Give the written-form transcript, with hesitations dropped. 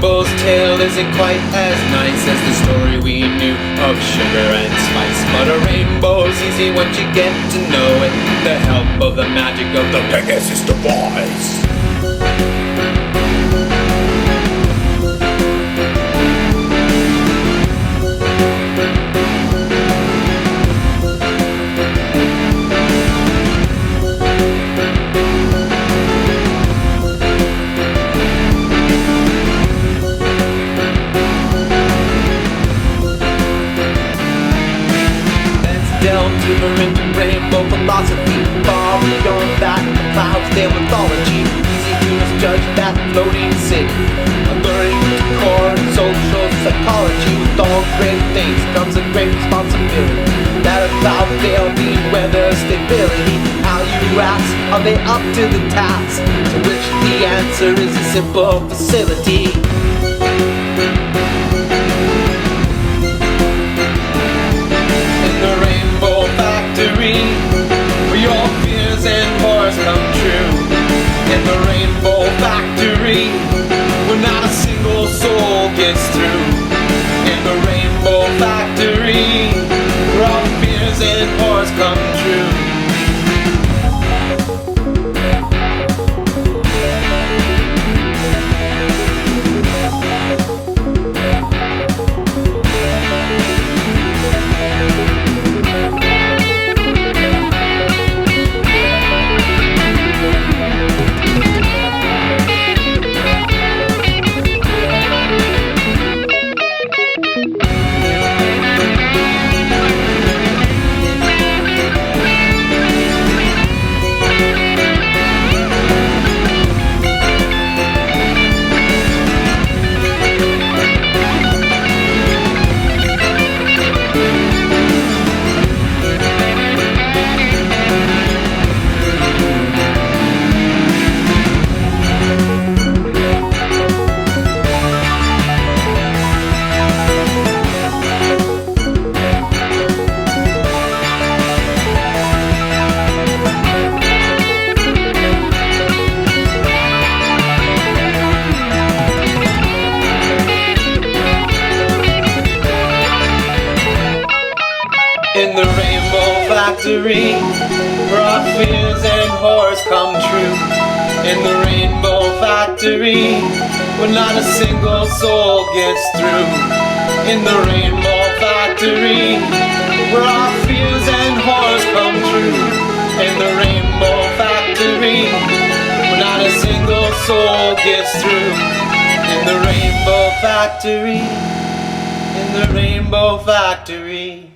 rainbow's tale isn't quite as nice as the story we knew of sugar and spice. But a rainbow's easy once you get to know it, the help of the magic of the Pegasus device. Delve deeper into rainbow philosophy. Far beyond that, the clouds, their mythology. Easy to misjudge that floating city. Alluring to core and social psychology. With all great things comes a great responsibility. That a cloud they'll need weather stability. How you ask, are they up to the task? To which the answer is a simple facility. Where your fears and horrors come true. In the Rainbow Factory, where not a single soul gets through. In the Rainbow Factory, where all fears and horrors come true. In the Rainbow Factory, where our fears and horrors come true. In the Rainbow Factory, where not a single soul gets through. In the Rainbow Factory, where our fears and horrors come true. In the Rainbow Factory, where not a single soul gets through. In the Rainbow Factory, in the Rainbow Factory.